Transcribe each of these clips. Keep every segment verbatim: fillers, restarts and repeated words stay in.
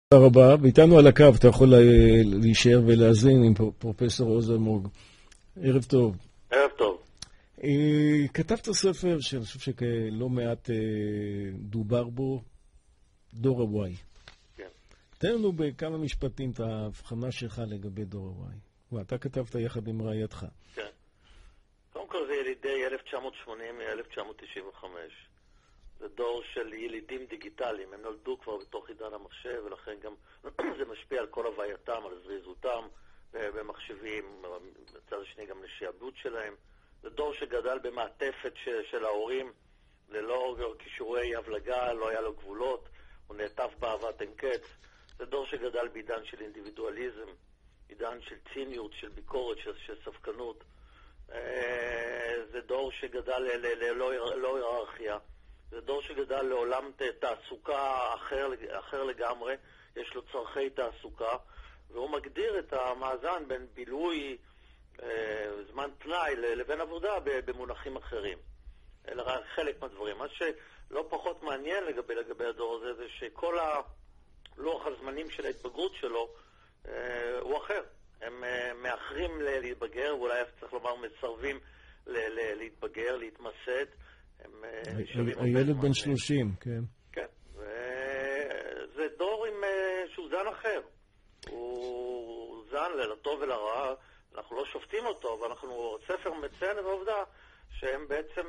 תודה רבה, ואיתנו על הקו, אתה יכול להישאר ולהזין עם פרופסור עוז אלמוג. ערב טוב. ערב טוב. כתבת ספר שאני חושב שלא מעט דובר בו, דור הוואי. כן. תן לנו בכמה משפטים את ההבחנה שלך לגבי דור הוואי. ואתה כתבת יחד עם רעייתך. כן. קודם כל זה ילידי אלף תשע מאות שמונים מ-אלף תשע מאות תשעים וחמש. זה דור של ילידים דיגיטליים, הם נולדו כבר בתוך עידן המחשב, ולכן גם זה משפיע על כל הווייתם, על זריזותם במחשבים, בצד השני גם לשעבוד שלהם. זה דור שגדל במעטפת של, של ההורים, ללא כישורי הבלגה, לא היה לו גבולות, הוא נעטף באהבת אין קץ. זה דור שגדל בעידן של אינדיבידואליזם, עידן של ציניות, של ביקורת, של, של ספקנות. זה דור שגדל ללא לא היררכיה. זה דור שגדל לעולם תעסוקה אחר, אחר לגמרי, יש לו צרכי תעסוקה, והוא מגדיר את המאזן בין בילוי, זמן פנאי, לבין עבודה במונחים אחרים. אלה רק חלק מהדברים. מה שלא פחות מעניין לגבי, לגבי הדור הזה, זה שכל הלוח הזמנים של ההתבגרות שלו הוא אחר. הם מאחרים להתבגר, ואולי צריך לומר מסרבים להתבגר, להתמסד. הילד בן שלושים, כן. כן, זה דור עם שהוא זן אחר. הוא זן לטוב ולרע, אנחנו לא שופטים אותו, ואנחנו, הספר מציין את העובדה שהם בעצם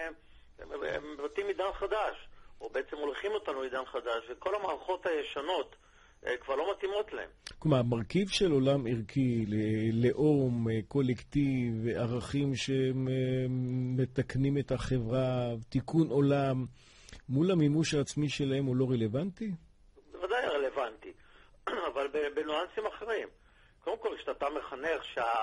הם מבטאים עידן חדש, או בעצם הולכים אותנו עידן חדש, וכל המערכות הישנות כבר לא מתאימות להם. כלומר, המרכיב של עולם ערכי, לאום, קולקטיב, ערכים שמתקנים את החברה, תיקון עולם, מול המימוש העצמי שלהם הוא לא רלוונטי? בוודאי רלוונטי, אבל בנואנסים אחרים. קודם כל, כשאתה מחנך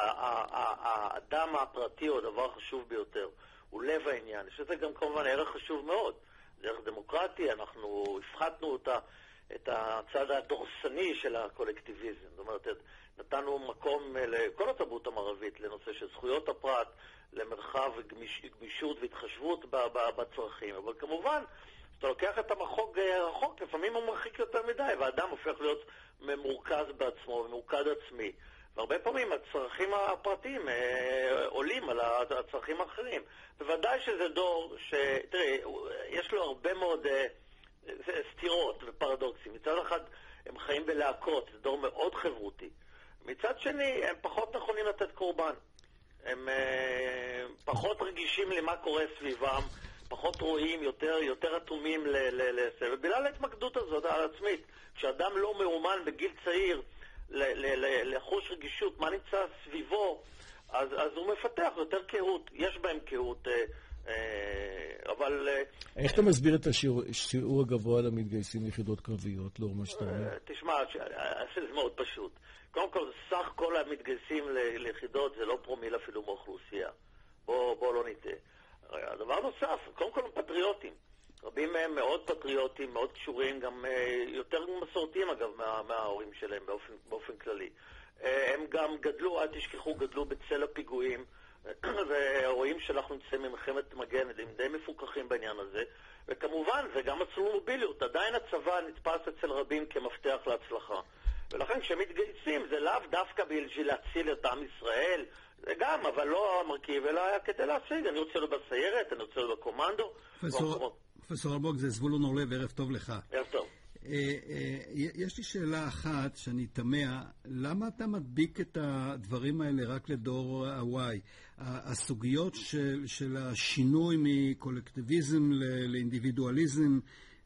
שהאדם הפרטי הוא הדבר החשוב ביותר, הוא לב העניין, שזה גם כמובן ערך חשוב מאוד. זה ערך דמוקרטי, אנחנו הפחתנו אותה, את הצד הדורסני של הקולקטיביזם. זאת אומרת, נתנו מקום לכל התרבות המערבית לנושא של זכויות הפרט, למרחב גמיש, גמישות והתחשבות בצרכים. אבל כמובן, כשאתה לוקח את המחוג רחוק, לפעמים הוא מרחיק יותר מדי, והאדם הופך להיות מורכז בעצמו ומורכד עצמי. והרבה פעמים הצרכים הפרטיים אה, עולים על הצרכים האחרים. בוודאי שזה דור ש... תראה, יש לו הרבה מאוד... אה, סתירות ופרדוקסים. מצד אחד הם חיים בלהקות, זה דור מאוד חברותי. מצד שני הם פחות נכונים לתת קורבן. הם אה, פחות רגישים למה קורה סביבם, פחות רואים, יותר, יותר אטומים לסבב. ובגלל ההתמקדות הזאת על עצמית, כשאדם לא מאומן בגיל צעיר ל- ל- ל- לחוש רגישות, מה נמצא סביבו, אז, אז הוא מפתח יותר קהות. יש בהם קהות אה, אבל... איך אתה מסביר את השיעור הגבוה למתגייסים ליחידות קרביות, לא מה שאתה אומר? תשמע, זה מאוד פשוט. קודם כל, סך כל המתגייסים ליחידות זה לא פרומיל אפילו מאוכלוסייה. בוא לא נטעה. הדבר נוסף, קודם כל הם פטריוטים. רבים מהם מאוד פטריוטים, מאוד קשורים, גם יותר מסורתיים אגב מההורים שלהם באופן כללי. הם גם גדלו, אל תשכחו, גדלו בצל הפיגועים, ורואים שאנחנו נמצאים ממלחמת מגן, הם די מפוקחים בעניין הזה, וכמובן זה גם עצמו מוביליות. עדיין הצבא נתפס אצל רבים כמפתח להצלחה, ולכן כשמתגייסים זה לאו דווקא בשביל להציל את עם ישראל, זה גם, אבל לא המרכיב, אלא היה כדי להשיג. אני רוצה לו בסיירת, אני רוצה לו בקומנדו. פרופסור אלמוג, זה זבולון אורלב, ערב טוב לך. ערב טוב. יש לי שאלה אחת שאני תמה, למה אתה מדביק את הדברים האלה רק לדור הוואי? הסוגיות של, של השינוי מקולקטיביזם לאינדיבידואליזם,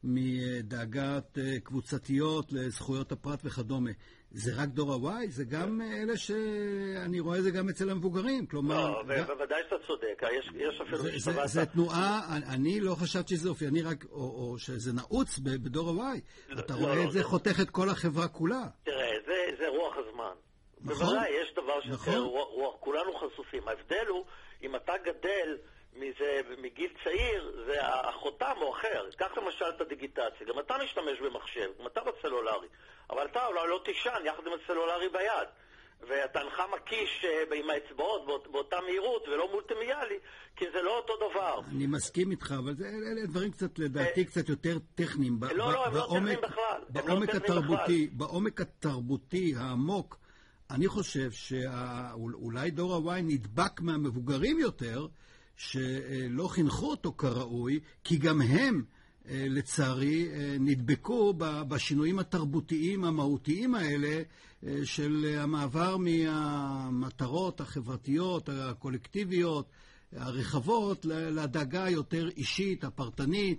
מדאגת קבוצתיות לזכויות הפרט וכדומה, זה רק דור הוואי? זה גם אלה שאני רואה זה גם אצל המבוגרים, כלומר... לא, בוודאי שאתה צודק, יש אפילו... זה תנועה, אני לא חשבתי שזה אופייני רק, או שזה נעוץ בדור הוואי. אתה רואה את זה חותך את כל החברה כולה. תראה, זה רוח הזמן. בוודאי, יש דבר שזה רוח, כולנו חשופים. ההבדל הוא, אם אתה גדל מזה, מגיל צעיר, זה החותם או אחר. קח למשל את הדיגיטציה, גם אתה משתמש במחשב, גם אתה בסלולרי, אבל אתה אולי לא תישן יחד עם הסלולרי ביד. ואתה אינך מקיש עם האצבעות באותה מהירות ולא מולטימיאלי, כי זה לא אותו דבר. אני מסכים איתך, אבל אלה דברים קצת, לדעתי, קצת יותר טכניים. לא, לא, הם לא טכניים בכלל. בעומק התרבותי, בעומק התרבותי העמוק, אני חושב שאולי דור הוואי נדבק מהמבוגרים יותר, שלא חינכו אותו כראוי, כי גם הם, לצערי, נדבקו בשינויים התרבותיים המהותיים האלה, של המעבר מהמטרות החברתיות, הקולקטיביות, הרחבות, לדאגה יותר אישית, הפרטנית,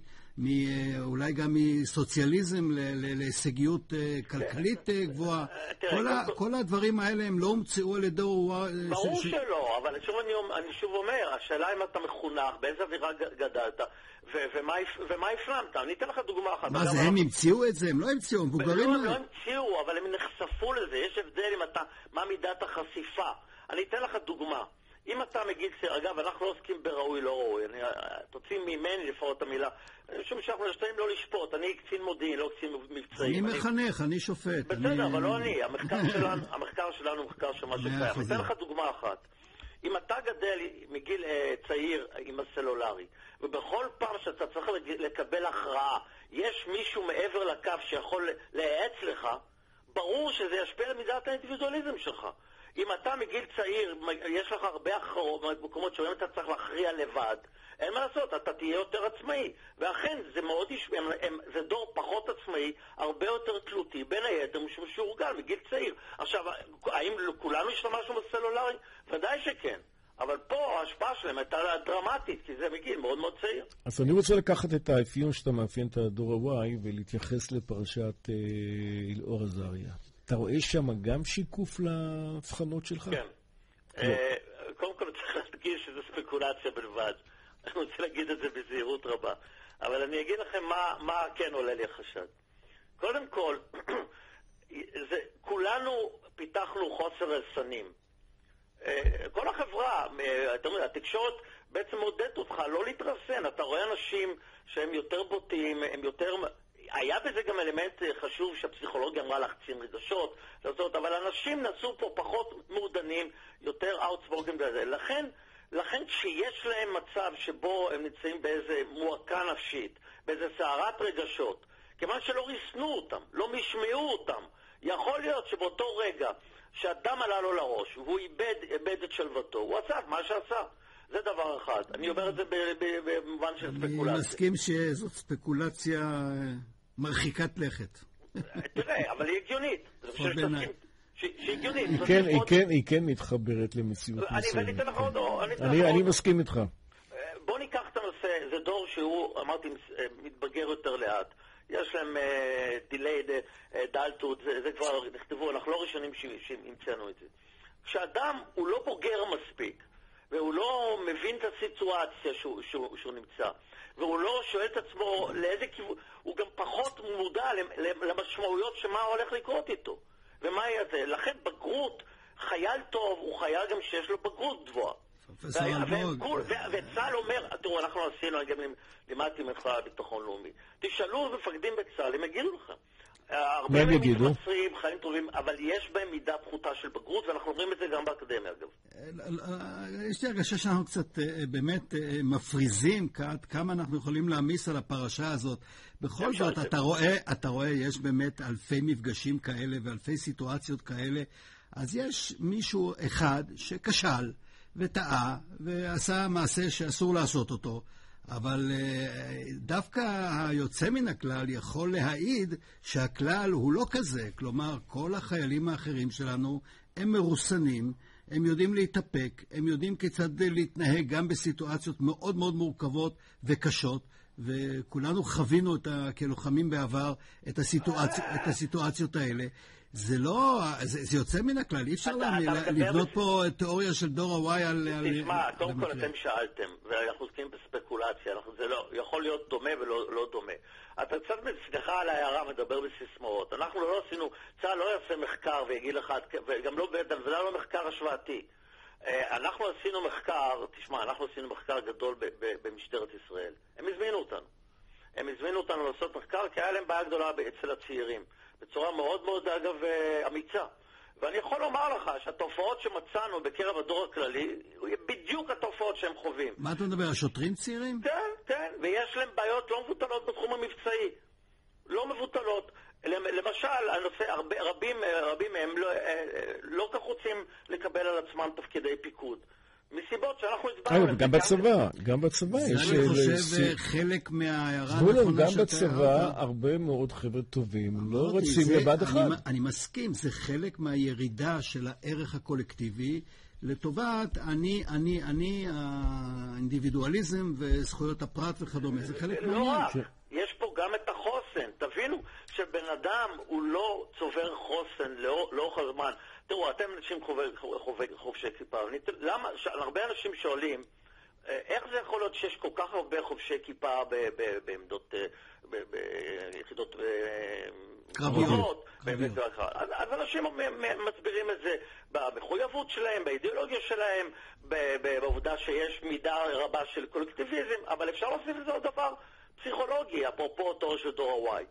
אולי גם מסוציאליזם להישגיות כלכלית גבוהה. כל הדברים האלה הם לא הומצאו על ידי... ברור שלא, אבל אני שוב אומר, השאלה אם אתה מחונך, באיזה אווירה גדלת, ומה הפנמת? אני אתן לך דוגמה אחת. מה זה, הם המציאו את זה? הם לא המציאו, מבוגרים... לא, הם לא המציאו, אבל הם נחשפו לזה. יש הבדל אם אתה, מה מידת החשיפה. אני אתן לך דוגמה. אם אתה מגיל צעיר, אגב, אנחנו לא עוסקים בראוי, לא ראוי. תוציא ממני לפחות את המילה. אני חושב שאנחנו משתדלים לא לשפוט. אני קצין מודיעין, לא קצין מבצעי. אני מחנך, אני שופט. בסדר, אבל לא אני. המחקר שלנו הוא מחקר של מה שקיים. אני אתן לך דוגמה אחת. אם אתה גדל מגיל צעיר עם הסלולרי, ובכל פעם שאתה צריך לקבל הכרעה, יש מישהו מעבר לקו שיכול להאץ לך, ברור שזה ישפיע על מידת האינדיבידואליזם שלך. אם אתה מגיל צעיר, יש לך הרבה הכרעות, מקומות שבהם אתה צריך להכריע לבד, אין מה לעשות, אתה תהיה יותר עצמאי. ואכן, זה מאוד ישפיע, זה דור פחות עצמאי, הרבה יותר תלותי, בין היתר משום שהוא הורגל מגיל צעיר. עכשיו, האם כולנו השתמשנו בסלולרי? ודאי שכן. אבל פה ההשפעה שלהם הייתה דרמטית, כי זה מגיל מאוד מאוד צעיר. אז אני רוצה לקחת את האפיון שאתה מאפיין את הדור הוואי, ולהתייחס לפרשת אה, אלאור עזריה. אתה רואה שם גם שיקוף להבחנות שלך? כן. אה, קודם כל צריך להדגיש שזו ספקולציה בלבד. אני רוצה להגיד את זה בזהירות רבה. אבל אני אגיד לכם מה, מה כן עולה לי החשד. קודם כל, זה, כולנו פיתחנו חוסר רסנים. כל החברה, אתה אומר, התקשורת בעצם מודדת אותך לא להתרסן. אתה רואה אנשים שהם יותר בוטים, הם יותר... היה בזה גם אלמנט חשוב שהפסיכולוגיה אמרה להחצין רגשות, לזאת, אבל אנשים נסו פה פחות מעודנים, יותר outspoken בזה. לכן, לכן כשיש להם מצב שבו הם נמצאים באיזה מועקה נפשית, באיזה סערת רגשות, כיוון שלא ריסנו אותם, לא משמעו אותם, יכול להיות שבאותו רגע שהדם עלה לו לראש, והוא איבד, איבד את שלוותו, הוא עשה מה שעשה. זה דבר אחד. אני אומר את זה במובן של ספקולציה. אני מסכים שזאת ספקולציה מרחיקת לכת. תראה, אבל היא הגיונית. שהיא הגיונית. היא כן מתחברת למציאות מסוימת. אני מסכים איתך. בוא ניקח את הנושא, זה דור שהוא, אמרתי, מתבגר יותר לאט. יש להם delayed adulthood, זה כבר נכתבו, אנחנו לא ראשונים שהמצאנו את זה. כשאדם הוא לא בוגר מספיק, והוא לא מבין את הסיטואציה שהוא, שהוא, שהוא נמצא, והוא לא שואל את עצמו לאיזה כיוון, הוא גם פחות מודע למשמעויות שמה הולך לקרות איתו, ומה יהיה זה. לכן בגרות, חייל טוב הוא חייל גם שיש לו בגרות גבוהה. וצה"ל אומר, תראו, אנחנו עשינו, אני גם לימדתי ממך ביטחון לאומי, תשאלו מפקדים בצה"ל, הם יגידו לך. הרבה מהם מתמצרים, חיים טובים, אבל יש בהם מידה פחותה של בגרות, ואנחנו רואים את זה גם באקדמיה, אגב. יש לי הרגשה שאנחנו קצת באמת מפריזים כמה אנחנו יכולים להמיס על הפרשה הזאת. בכל זאת, אתה רואה, אתה רואה, יש באמת אלפי מפגשים כאלה ואלפי סיטואציות כאלה, אז יש מישהו אחד שכשל וטעה ועשה מעשה שאסור לעשות אותו, אבל דווקא היוצא מן הכלל יכול להעיד שהכלל הוא לא כזה. כלומר, כל החיילים האחרים שלנו הם מרוסנים, הם יודעים להתאפק, הם יודעים כיצד להתנהג גם בסיטואציות מאוד מאוד מורכבות וקשות, וכולנו חווינו את ה, כלוחמים בעבר את, הסיטואצ... את הסיטואציות האלה. זה לא, זה, זה יוצא מן הכלל, אי אפשר לבנות פה תיאוריה של דור הוואי על... תשמע, קודם כל אתם שאלתם, ואנחנו עוסקים בספקולציה, זה לא, יכול להיות דומה ולא לא דומה. אתה קצת סליחה על ההערה, מדבר בסיסמאות. אנחנו לא עשינו, צה"ל לא יעשה מחקר ויגיד לך, וגם לא, זה לא מחקר השוואתי. אנחנו עשינו מחקר, תשמע, אנחנו עשינו מחקר גדול במשטרת ישראל. הם הזמינו אותנו. הם הזמינו אותנו לעשות מחקר, כי היה להם בעיה גדולה אצל הצעירים. בצורה מאוד מאוד, אגב, אמיצה. ואני יכול לומר לך שהתופעות שמצאנו בקרב הדור הכללי, בדיוק התופעות שהם חווים. מה אתה מדבר, השוטרים צעירים? כן, כן, ויש להם בעיות לא מבוטלות בתחום המבצעי. לא מבוטלות. למשל, הנושא, הרבה, רבים, רבים מהם לא, לא כך רוצים לקבל על עצמם תפקידי פיקוד. מסיבות שאנחנו הצבענו... גם בצבא, גם בצבא. זה אני חושב חלק מההערה הנכונה גם בצבא הרבה מאוד חבר'ה טובים לא רוצים לבד אחד. אני מסכים, זה חלק מהירידה של הערך הקולקטיבי לטובת אני, אני, אני, האינדיבידואליזם וזכויות הפרט וכדומה. זה חלק מהעניין. לא רק, יש פה גם את החוסן. תבינו שבן אדם הוא לא צובר חוסן לאורך הזמן. תראו, אתם אנשים חובשי כיפה. למה? הרבה אנשים שואלים, איך זה יכול להיות שיש כל כך הרבה חובשי כיפה בעמדות, ביחידות קרביות? אז אנשים מסבירים את זה במחויבות שלהם, באידיאולוגיה שלהם, בעובדה שיש מידה רבה של קולקטיביזם, אבל אפשר להוסיף לזה עוד דבר פסיכולוגי, אפרופו תור של דור ה-וואי.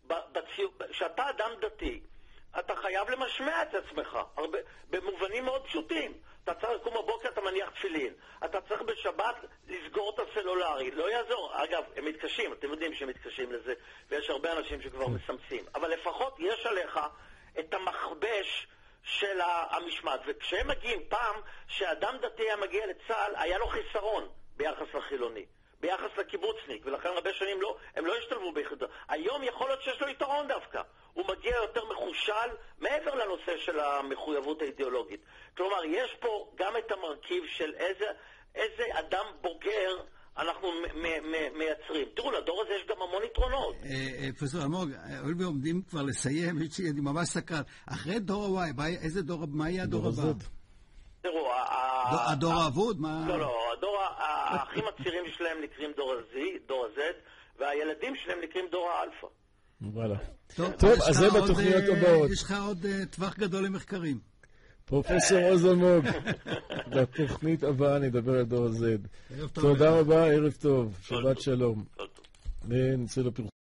כשאתה אדם דתי, אתה חייב למשמע את עצמך, הרבה, במובנים מאוד פשוטים. אתה צריך לקום בבוקר, אתה מניח תפילין. אתה צריך בשבת לסגור את הסלולרי. לא יעזור. אגב, הם מתקשים, אתם יודעים שהם מתקשים לזה, ויש הרבה אנשים שכבר מסמסים. אבל לפחות יש עליך את המכבש של המשמעת. וכשהם מגיעים, פעם שאדם דתי היה מגיע לצה"ל, היה לו חיסרון ביחס לחילוני. ביחס לקיבוצניק, ולכן הרבה שנים לא, הם לא השתלבו ביחידה. היום יכול להיות שיש לו יתרון דווקא. הוא מגיע יותר מחושל מעבר לנושא של המחויבות האידיאולוגית. כלומר, יש פה גם את המרכיב של איזה, איזה אדם בוגר אנחנו מייצרים. תראו, לדור הזה יש גם המון יתרונות. פרופסור אלמוג, הואיל ועומדים כבר לסיים, אני ממש סקרן. אחרי דור ה-וואי, איזה דור, מה יהיה הדור הבא? תראו, הדור האבוד? לא, לא, הדור, האחים הצעירים שלהם נקראים דור ה-Z, והילדים שלהם נקראים דור האלפא. וואלה. טוב, אז זה בתוכניות הבאות. יש לך עוד טווח גדול למחקרים. פרופסור עוז אלמוג, בתוכנית הבאה נדבר על דור ה-Z. תודה רבה, ערב טוב, שבת שלום. נצא לפרסום.